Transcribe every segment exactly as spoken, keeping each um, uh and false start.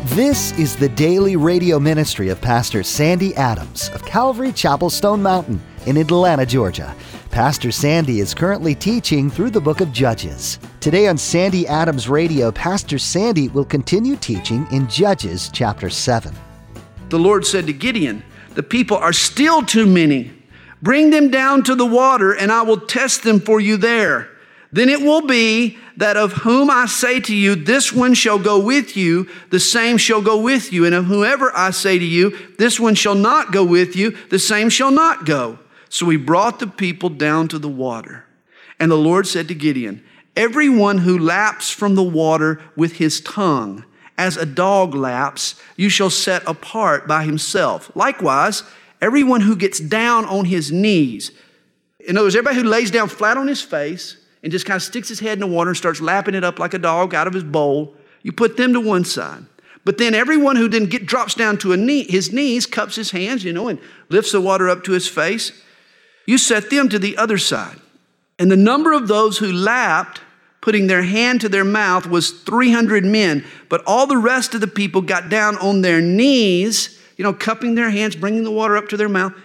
This is the daily radio ministry of Pastor Sandy Adams of Calvary Chapel Stone Mountain in Atlanta, Georgia. Pastor Sandy is currently teaching through the book of Judges. Today on Sandy Adams Radio, Pastor Sandy will continue teaching in Judges chapter seven. The Lord said to Gideon, "The people are still too many. Bring them down to the water, and I will test them for you there. Then it will be that of whom I say to you, this one shall go with you, the same shall go with you. And of whoever I say to you, this one shall not go with you, the same shall not go." So he brought the people down to the water. And the Lord said to Gideon, "Everyone who laps from the water with his tongue, as a dog laps, you shall set apart by himself. Likewise, everyone who gets down on his knees." In other words, everybody who lays down flat on his face and just kind of sticks his head in the water and starts lapping it up like a dog out of his bowl, you put them to one side. But then everyone who then get, drops down to a knee, his knees, cups his hands, you know, and lifts the water up to his face, you set them to the other side. And the number of those who lapped, putting their hand to their mouth, was three hundred men. But all the rest of the people got down on their knees, you know, cupping their hands, bringing the water up to their mouth.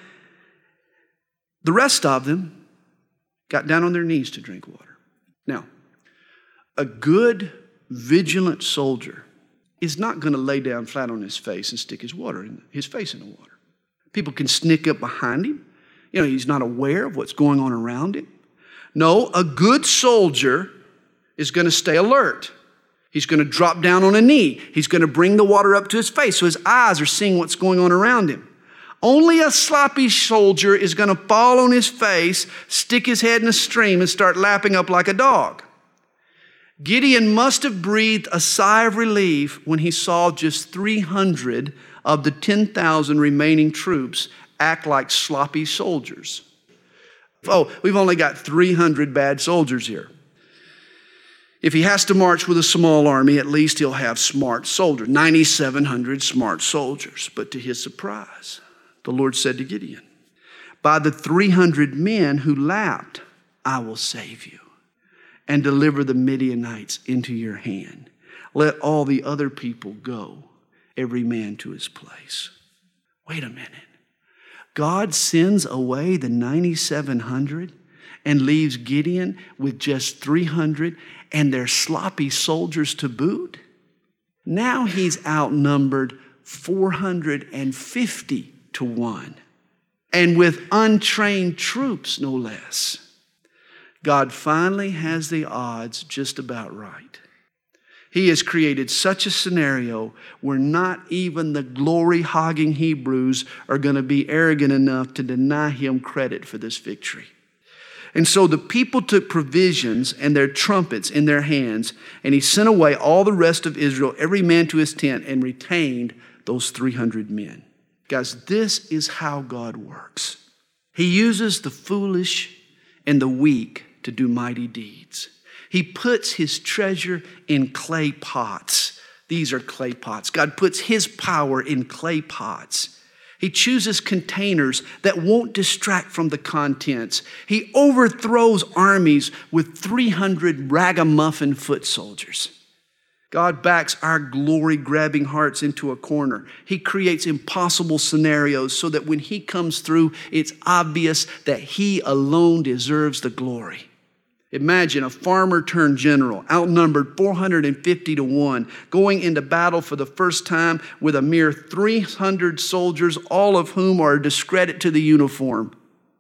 The rest of them got down on their knees to drink water. Now, a good, vigilant soldier is not going to lay down flat on his face and stick his water in his face in the water. People can sneak up behind him. You know, he's not aware of what's going on around him. No, a good soldier is going to stay alert. He's going to drop down on a knee. He's going to bring the water up to his face so his eyes are seeing what's going on around him. Only a sloppy soldier is going to fall on his face, stick his head in a stream, and start lapping up like a dog. Gideon must have breathed a sigh of relief when he saw just three hundred of the ten thousand remaining troops act like sloppy soldiers. Oh, we've only got three hundred bad soldiers here. If he has to march with a small army, at least he'll have smart soldiers, nine thousand seven hundred smart soldiers. But to his surprise, the Lord said to Gideon, "By the three hundred men who lapped, I will save you and deliver the Midianites into your hand. Let all the other people go, every man to his place." Wait a minute. God sends away the nine thousand seven hundred and leaves Gideon with just three hundred and their sloppy soldiers to boot? Now he's outnumbered four hundred fifty to one, and with untrained troops, no less. God finally has the odds just about right. He has created such a scenario where not even the glory-hogging Hebrews are going to be arrogant enough to deny him credit for this victory. And so the people took provisions and their trumpets in their hands, and he sent away all the rest of Israel, every man to his tent, and retained those three hundred men. Guys, this is how God works. He uses the foolish and the weak to do mighty deeds. He puts his treasure in clay pots. These are clay pots. God puts his power in clay pots. He chooses containers that won't distract from the contents. He overthrows armies with three hundred ragamuffin foot soldiers. God backs our glory-grabbing hearts into a corner. He creates impossible scenarios so that when he comes through, it's obvious that he alone deserves the glory. Imagine a farmer turned general, outnumbered four hundred fifty to one, going into battle for the first time with a mere three hundred soldiers, all of whom are a discredit to the uniform.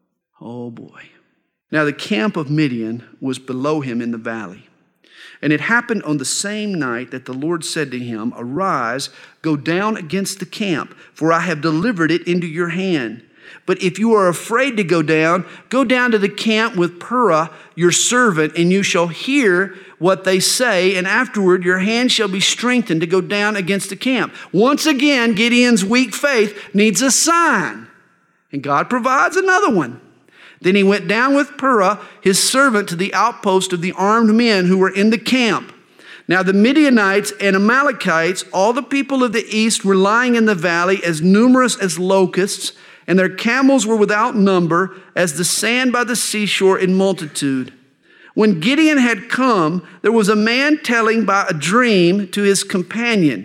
Oh boy. Now the camp of Midian was below him in the valley. And it happened on the same night that the Lord said to him, "Arise, go down against the camp, for I have delivered it into your hand. But if you are afraid to go down, go down to the camp with Purah, your servant, and you shall hear what they say, and afterward your hand shall be strengthened to go down against the camp." Once again, Gideon's weak faith needs a sign, and God provides another one. Then he went down with Purah, his servant, to the outpost of the armed men who were in the camp. Now the Midianites and Amalekites, all the people of the east, were lying in the valley, as numerous as locusts, and their camels were without number, as the sand by the seashore in multitude. When Gideon had come, there was a man telling by a dream to his companion,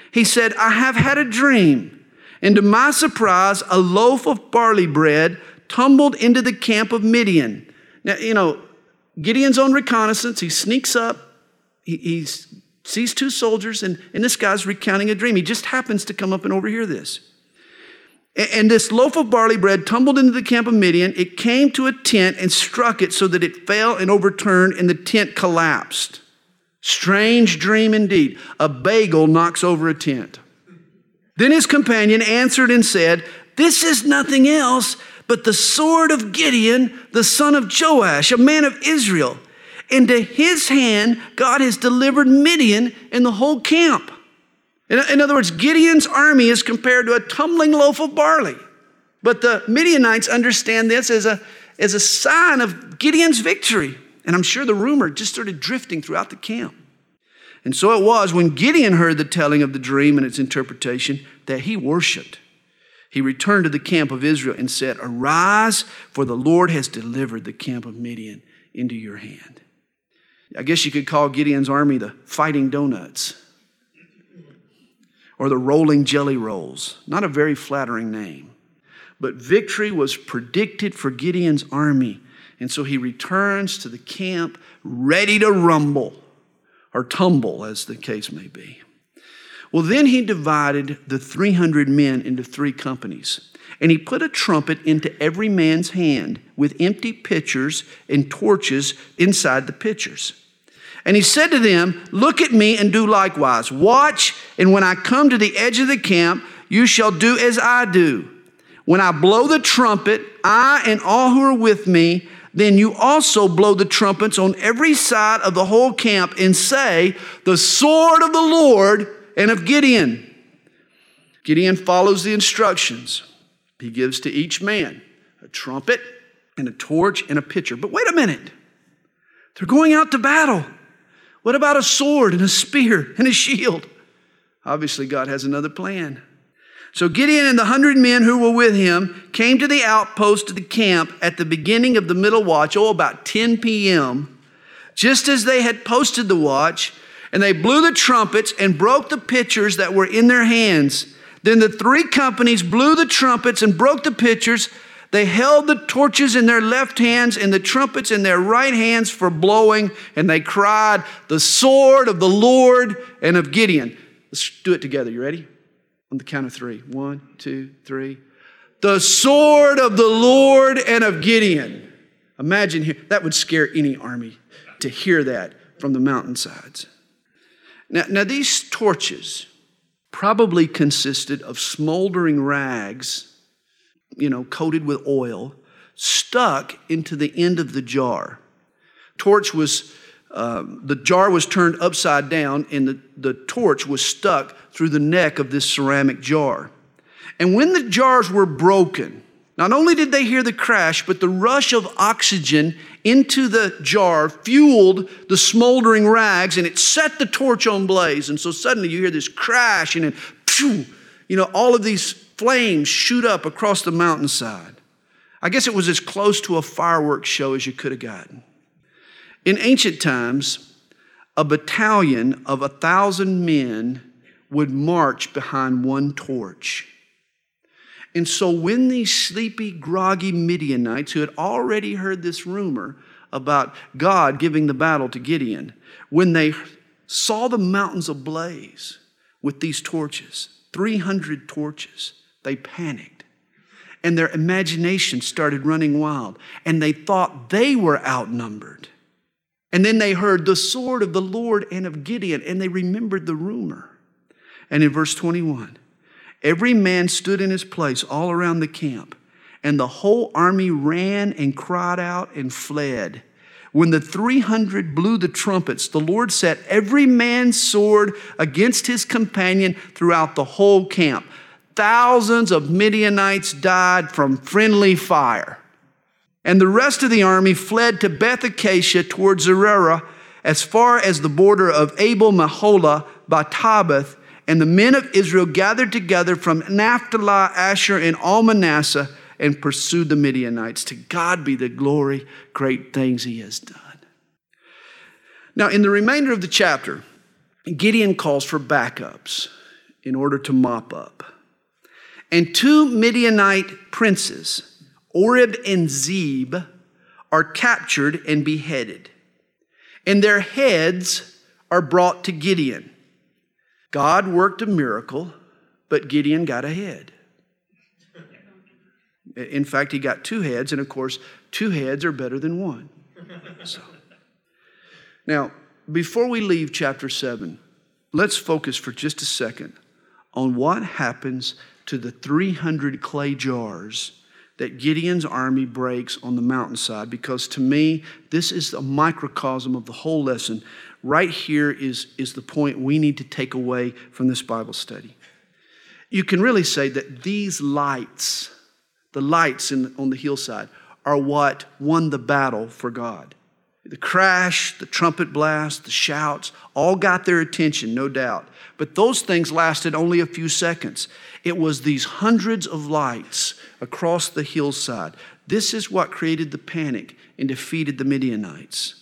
He said, I have had a dream, and to my surprise, a loaf of barley bread tumbled into the camp of Midian. Now, you know, Gideon's on reconnaissance. He sneaks up. He, he sees two soldiers, and, and this guy's recounting a dream. He just happens to come up and overhear this. And, and this loaf of barley bread tumbled into the camp of Midian. It came to a tent and struck it so that it fell and overturned, and the tent collapsed. Strange dream indeed. A bagel knocks over a tent. Then his companion answered and said, this is nothing else but the sword of Gideon, the son of Joash, a man of Israel. Into his hand, God has delivered Midian and the whole camp. In, in other words, Gideon's army is compared to a tumbling loaf of barley. But the Midianites understand this as a, as a sign of Gideon's victory. And I'm sure the rumor just started drifting throughout the camp. And so it was when Gideon heard the telling of the dream and its interpretation that he worshiped. He returned to the camp of Israel and said, arise, for the Lord has delivered the camp of Midian into your hand. I guess you could call Gideon's army the Fighting Donuts or the Rolling Jelly Rolls. Not a very flattering name. But victory was predicted for Gideon's army. And so he returns to the camp ready to rumble or tumble, as the case may be. Well, then he divided the three hundred men into three companies. And he put a trumpet into every man's hand with empty pitchers and torches inside the pitchers. And he said to them, look at me and do likewise. Watch, and when I come to the edge of the camp, you shall do as I do. When I blow the trumpet, I and all who are with me, then you also blow the trumpets on every side of the whole camp and say, the sword of the Lord and of Gideon. Gideon follows the instructions. He gives to each man a trumpet and a torch and a pitcher. But wait a minute. They're going out to battle. What about a sword and a spear and a shield? Obviously, God has another plan. So Gideon and the hundred men who were with him came to the outpost of the camp at the beginning of the middle watch, oh, about ten p.m., just as they had posted the watch, and they blew the trumpets and broke the pitchers that were in their hands. Then the three companies blew the trumpets and broke the pitchers. They held the torches in their left hands and the trumpets in their right hands for blowing, and they cried, the sword of the Lord and of Gideon. Let's do it together. You ready? On the count of three. One, two, three. The sword of the Lord and of Gideon. Imagine here, that would scare any army to hear that from the mountainsides. Now, now these torches probably consisted of smoldering rags, you know, coated with oil, stuck into the end of the jar. Torch was, um, the jar was turned upside down, and the, the torch was stuck through the neck of this ceramic jar. And when the jars were broken, not only did they hear the crash, but the rush of oxygen into the jar fueled the smoldering rags, and it set the torch on blaze. And so suddenly you hear this crash, and then, phew, you know, all of these flames shoot up across the mountainside. I guess it was as close to a fireworks show as you could have gotten. In ancient times, a battalion of a thousand men would march behind one torch. And so when these sleepy, groggy Midianites who had already heard this rumor about God giving the battle to Gideon, when they saw the mountains ablaze with these torches, three hundred torches, they panicked. And their imagination started running wild. And they thought they were outnumbered. And then they heard the sword of the Lord and of Gideon, and they remembered the rumor. And in verse twenty-one, every man stood in his place all around the camp, and the whole army ran and cried out and fled. When the three hundred blew the trumpets, the Lord set every man's sword against his companion throughout the whole camp. Thousands of Midianites died from friendly fire. And the rest of the army fled to Beth Acacia towards Zererah, as far as the border of Abel Meholah by Tabbath. And the men of Israel gathered together from Naphtali, Asher, and all Manasseh and pursued the Midianites. To God be the glory, great things he has done. Now, in the remainder of the chapter, Gideon calls for backups. in order to mop up. And two Midianite princes, Oreb and Zeb, are captured and beheaded. And their heads are brought to Gideon. God worked a miracle, but Gideon got a head. In fact, he got two heads, and of course, two heads are better than one. So, now, before we leave chapter seven, let's focus for just a second on what happens to the three hundred clay jars that Gideon's army breaks on the mountainside, because to me, this is a microcosm of the whole lesson. Right here is, is the point we need to take away from this Bible study. You can really say that these lights, the lights in, on the hillside, are what won the battle for God. The crash, the trumpet blast, the shouts, all got their attention, no doubt. But those things lasted only a few seconds. It was these hundreds of lights across the hillside. This is what created the panic and defeated the Midianites.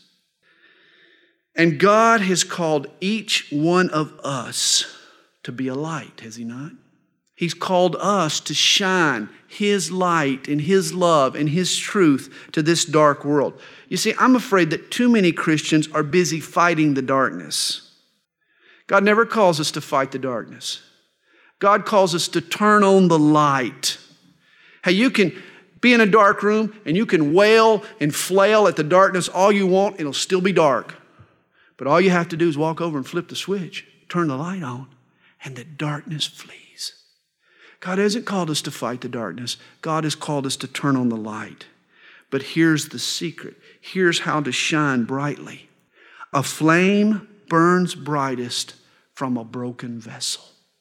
And God has called each one of us to be a light, has He not? He's called us to shine His light and His love and His truth to this dark world. You see, I'm afraid that too many Christians are busy fighting the darkness. God never calls us to fight the darkness. God calls us to turn on the light. Hey, you can be in a dark room and you can wail and flail at the darkness all you want. It'll still be dark. But all you have to do is walk over and flip the switch, turn the light on, and the darkness flees. God hasn't called us to fight the darkness. God has called us to turn on the light. But here's the secret. Here's how to shine brightly. A flame burns brightest from a broken vessel.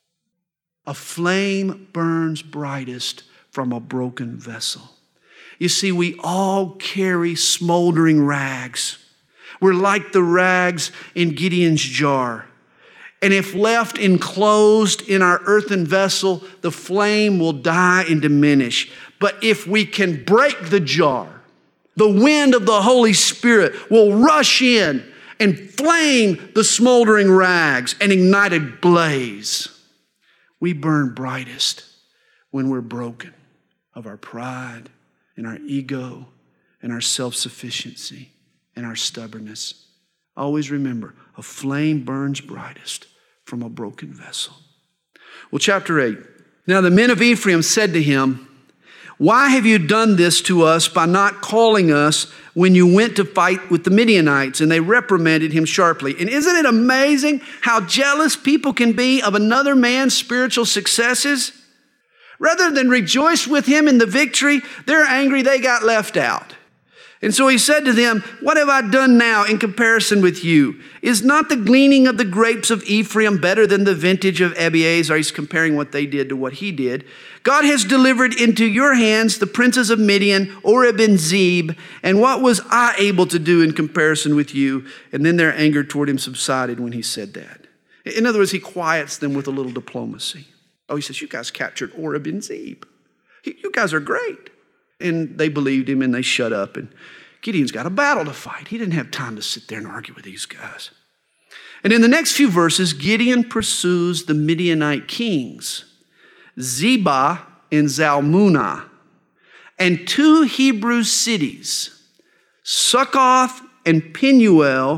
A flame burns brightest from a broken vessel. You see, we all carry smoldering rags. We're like the rags in Gideon's jar. And if left enclosed in our earthen vessel, the flame will die and diminish. But if we can break the jar, the wind of the Holy Spirit will rush in and flame the smoldering rags and ignite a blaze. We burn brightest when we're broken of our pride and our ego and our self-sufficiency and our stubbornness. Always remember, a flame burns brightest from a broken vessel. Well, chapter eight. Now the men of Ephraim said to him, "Why have you done this to us by not calling us when you went to fight with the Midianites?" And they reprimanded him sharply. And isn't it amazing how jealous people can be of another man's spiritual successes? Rather than rejoice with him in the victory, they're angry they got left out. And so he said to them, "What have I done now in comparison with you? Is not the gleaning of the grapes of Ephraim better than the vintage of Abiezer?" He's comparing what they did to what he did. "God has delivered into your hands the princes of Midian, Oreb and Zeb, and what was I able to do in comparison with you?" And then their anger toward him subsided when he said that. In other words, he quiets them with a little diplomacy. Oh, he says, "You guys captured Oreb and Zeb. You guys are great." And they believed him and they shut up. And Gideon's got a battle to fight. He didn't have time to sit there and argue with these guys. And in the next few verses, Gideon pursues the Midianite kings, Zebah and Zalmunna, and two Hebrew cities, Succoth and Penuel,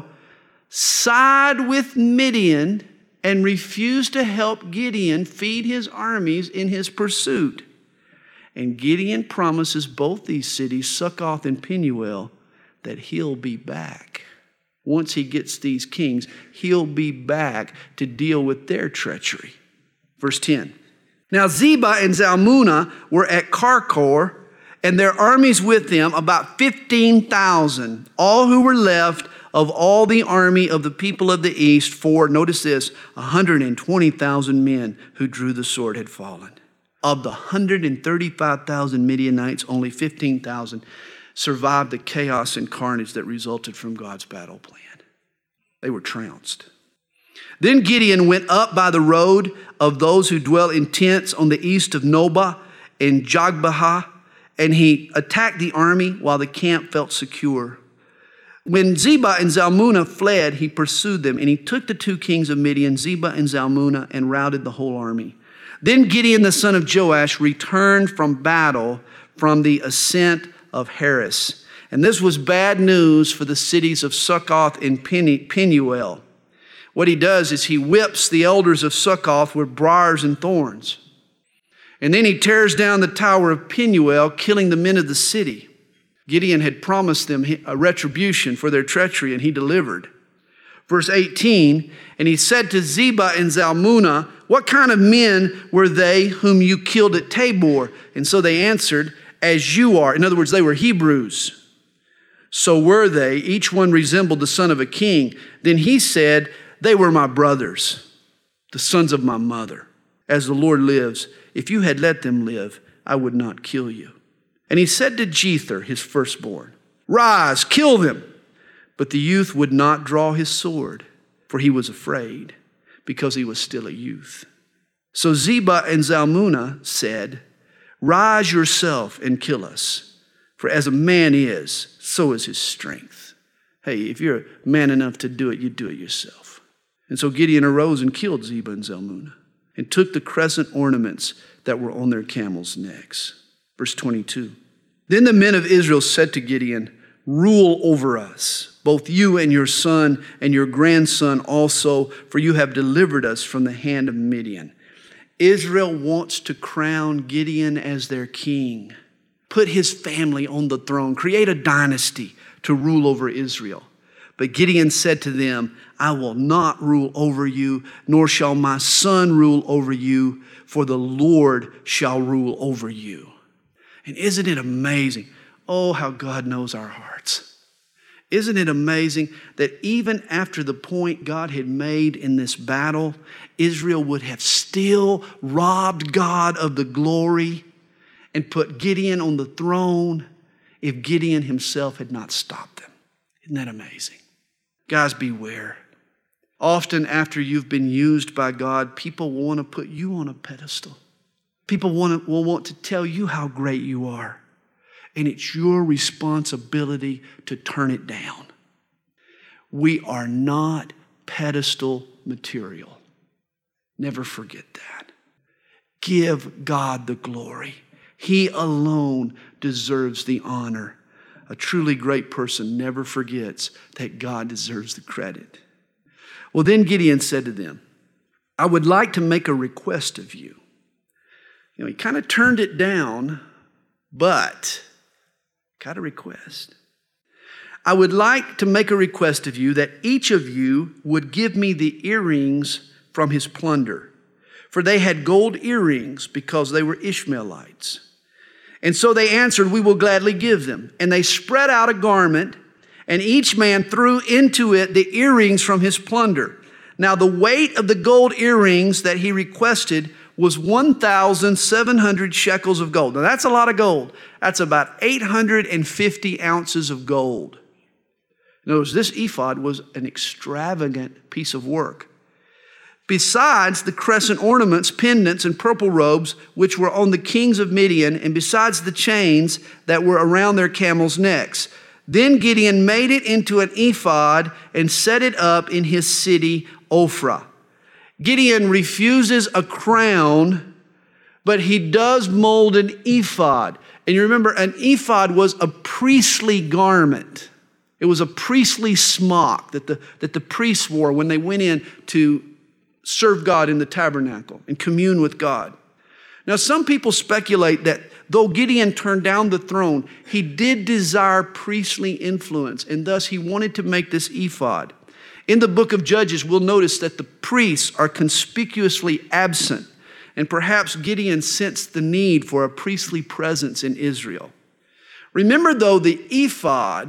side with Midian and refuse to help Gideon feed his armies in his pursuit. And Gideon promises both these cities, Succoth and Penuel, that he'll be back. Once he gets these kings, he'll be back to deal with their treachery. Verse ten. Now Zebah and Zalmunna were at Karkor, and their armies with them, about fifteen thousand, all who were left of all the army of the people of the east, for, notice this, one hundred twenty thousand men who drew the sword had fallen. Of the one hundred thirty-five thousand Midianites, only fifteen thousand survived the chaos and carnage that resulted from God's battle plan. They were trounced. Then Gideon went up by the road of those who dwell in tents on the east of Nobah and Jogbehah, and he attacked the army while the camp felt secure. When Zebah and Zalmunna fled, he pursued them, and he took the two kings of Midian, Zebah and Zalmunna, and routed the whole army. Then Gideon the son of Joash returned from battle from the ascent of Heres. And this was bad news for the cities of Succoth and Penuel. What he does is he whips the elders of Succoth with briars and thorns. And then he tears down the tower of Penuel, killing the men of the city. Gideon had promised them a retribution for their treachery, and he delivered. Verse eighteen, and he said to Zebah and Zalmunna, what kind of men were they whom you killed at Tabor? And so they answered, as you are. In other words, they were Hebrews. So were they. Each one resembled the son of a king. Then he said, they were my brothers, the sons of my mother. As the Lord lives, if you had let them live, I would not kill you. And he said to Jether, his firstborn, rise, kill them. But the youth would not draw his sword, for he was afraid, because he was still a youth. So Zebah and Zalmunna said, rise yourself and kill us, for as a man is, so is his strength. Hey, if you're man enough to do it, you do it yourself. And so Gideon arose and killed Zebah and Zalmunna, and took the crescent ornaments that were on their camels' necks. Verse twenty-two. Then the men of Israel said to Gideon, rule over us, both you and your son and your grandson also, for you have delivered us from the hand of Midian. Israel wants to crown Gideon as their king, put his family on the throne, create a dynasty to rule over Israel. But Gideon said to them, I will not rule over you, nor shall my son rule over you, for the Lord shall rule over you. And isn't it amazing? Oh, how God knows our hearts. Isn't it amazing that even after the point God had made in this battle, Israel would have still robbed God of the glory and put Gideon on the throne if Gideon himself had not stopped them? Isn't that amazing? Guys, beware. Often after you've been used by God, people want to put you on a pedestal. People want to, will want to tell you how great you are. And it's your responsibility to turn it down. We are not pedestal material. Never forget that. Give God the glory. He alone deserves the honor. A truly great person never forgets that God deserves the credit. Well, then Gideon said to them, I would like to make a request of you. You know, he kind of turned it down, but got a request. I would like to make a request of you that each of you would give me the earrings from his plunder. For they had gold earrings because they were Ishmaelites. And so they answered, we will gladly give them. And they spread out a garment, and each man threw into it the earrings from his plunder. Now the weight of the gold earrings that he requested was one thousand seven hundred shekels of gold. Now that's a lot of gold. That's about eight hundred fifty ounces of gold. Notice this ephod was an extravagant piece of work. Besides the crescent ornaments, pendants, and purple robes, which were on the kings of Midian, and besides the chains that were around their camels' necks. Then Gideon made it into an ephod and set it up in his city, Ophrah. Gideon refuses a crown, but he does mold an ephod. And you remember, an ephod was a priestly garment. It was a priestly smock that the, that the priests wore when they went in to serve God in the tabernacle and commune with God. Now, some people speculate that though Gideon turned down the throne, he did desire priestly influence, and thus he wanted to make this ephod. In the book of Judges, we'll notice that the priests are conspicuously absent, and perhaps Gideon sensed the need for a priestly presence in Israel. Remember, though, the ephod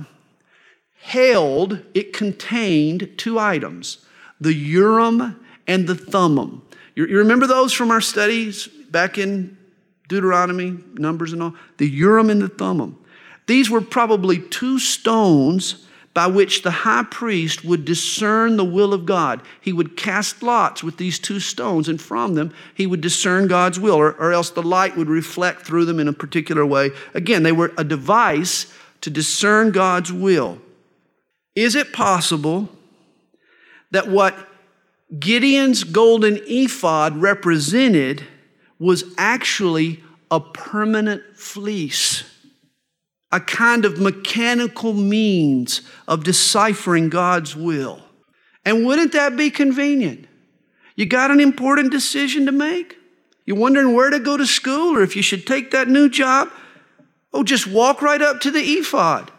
held, it contained two items, the Urim and the Thummim. You, you remember those from our studies back in Deuteronomy, Numbers and all? The Urim and the Thummim. These were probably two stones by which the high priest would discern the will of God. He would cast lots with these two stones, and from them he would discern God's will, or, or else the light would reflect through them in a particular way. Again, they were a device to discern God's will. Is it possible that what Gideon's golden ephod represented was actually a permanent fleece, a kind of mechanical means of deciphering God's will? And wouldn't that be convenient? You got an important decision to make? You're wondering where to go to school or if you should take that new job? Oh, just walk right up to the ephod.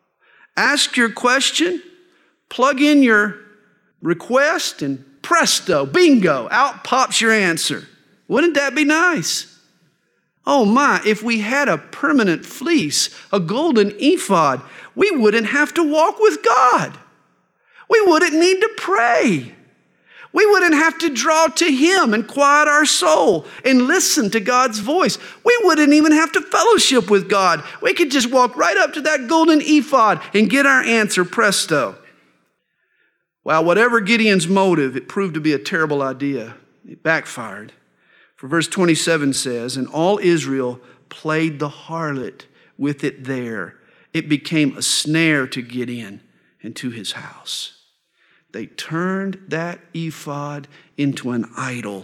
Ask your question, plug in your request, and presto, bingo, out pops your answer. Wouldn't that be nice? Oh my, if we had a permanent fleece, a golden ephod, we wouldn't have to walk with God. We wouldn't need to pray. We wouldn't have to draw to Him and quiet our soul and listen to God's voice. We wouldn't even have to fellowship with God. We could just walk right up to that golden ephod and get our answer presto. Well, whatever Gideon's motive, it proved to be a terrible idea. It backfired. For verse twenty-seven says, and all Israel played the harlot with it there. It became a snare to Gideon and to his house. They turned that ephod into an idol.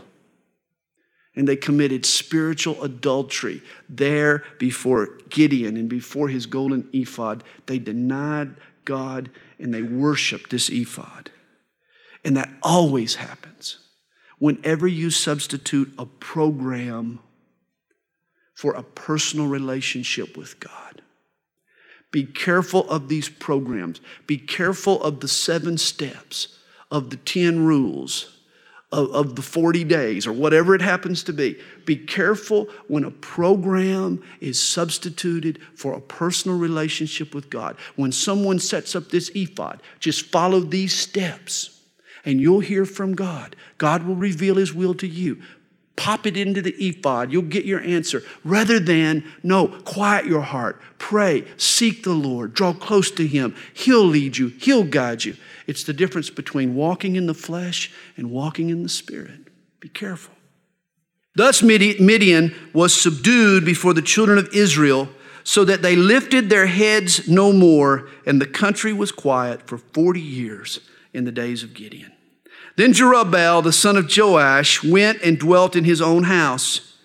And they committed spiritual adultery there before Gideon and before his golden ephod. They denied God and they worshiped this ephod. And that always happens whenever you substitute a program for a personal relationship with God. Be careful of these programs. Be careful of the seven steps, of the ten rules, of, of the forty days, or whatever it happens to be. Be careful when a program is substituted for a personal relationship with God. When someone sets up this ephod, just follow these steps, and you'll hear from God. God will reveal His will to you. Pop it into the ephod. You'll get your answer. Rather than, no, quiet your heart. Pray. Seek the Lord. Draw close to Him. He'll lead you. He'll guide you. It's the difference between walking in the flesh and walking in the Spirit. Be careful. Thus Midian was subdued before the children of Israel, so that they lifted their heads no more, and the country was quiet for forty years in the days of Gideon. Then Jerubbaal, the son of Joash, went and dwelt in his own house.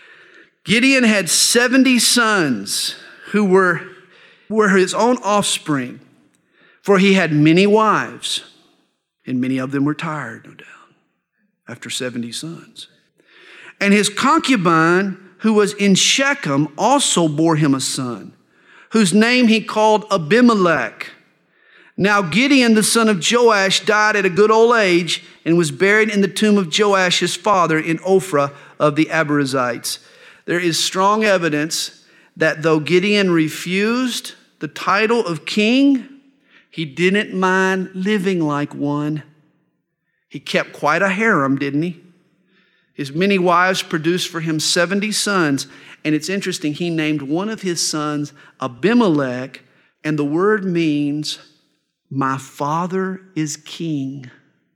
Gideon had seventy sons who were, were his own offspring, for he had many wives, and many of them were tired, no doubt, after seventy sons. And his concubine, who was in Shechem, also bore him a son, whose name he called Abimelech. Now Gideon, the son of Joash, died at a good old age and was buried in the tomb of Joash, his father, in Ophrah of the Abiezrites. There is strong evidence that though Gideon refused the title of king, he didn't mind living like one. He kept quite a harem, didn't he? His many wives produced for him seventy sons. And it's interesting, he named one of his sons Abimelech, and the word means, my father is king.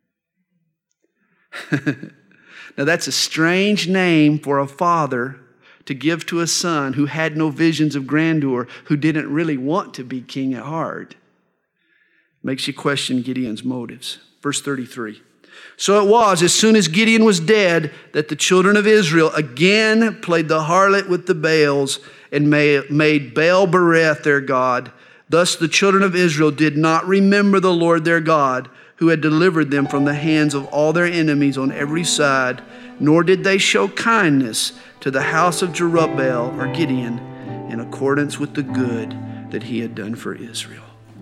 Now that's a strange name for a father to give to a son who had no visions of grandeur, who didn't really want to be king at heart. Makes you question Gideon's motives. Verse thirty-three. So it was, as soon as Gideon was dead, that the children of Israel again played the harlot with the Baals and made Baal Bereth their god. Thus the children of Israel did not remember the Lord their God, who had delivered them from the hands of all their enemies on every side, nor did they show kindness to the house of Jerubbaal or Gideon in accordance with the good that he had done for Israel.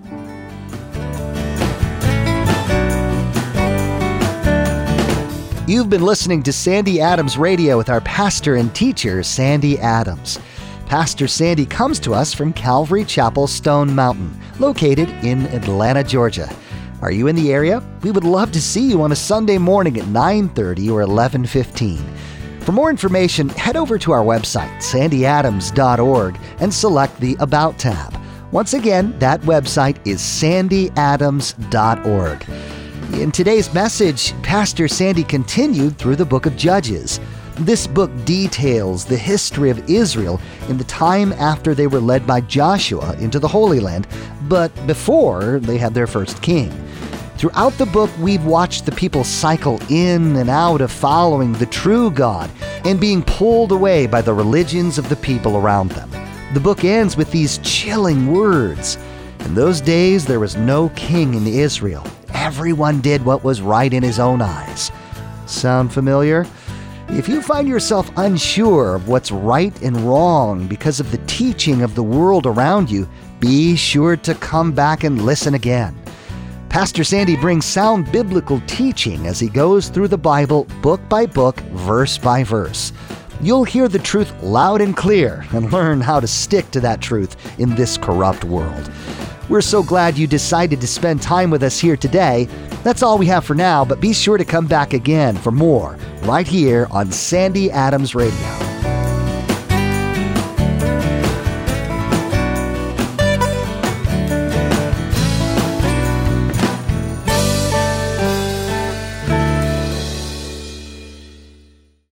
You've been listening to Sandy Adams Radio with our pastor and teacher, Sandy Adams. Pastor Sandy comes to us from Calvary Chapel, Stone Mountain, located in Atlanta, Georgia. Are you in the area? We would love to see you on a Sunday morning at nine thirty or eleven fifteen. For more information, head over to our website, sandy adams dot org, and select the About tab. Once again, that website is sandy adams dot org. In today's message, Pastor Sandy continued through the book of Judges. This book details the history of Israel in the time after they were led by Joshua into the Holy Land, but before they had their first king. Throughout the book, we've watched the people cycle in and out of following the true God and being pulled away by the religions of the people around them. The book ends with these chilling words. In those days, there was no king in Israel. Everyone did what was right in his own eyes. Sound familiar? If you find yourself unsure of what's right and wrong because of the teaching of the world around you, be sure to come back and listen again. Pastor Sandy brings sound biblical teaching as he goes through the Bible book by book, verse by verse. You'll hear the truth loud and clear and learn how to stick to that truth in this corrupt world. We're so glad you decided to spend time with us here today. That's all we have for now, but be sure to come back again for more right here on Sandy Adams Radio.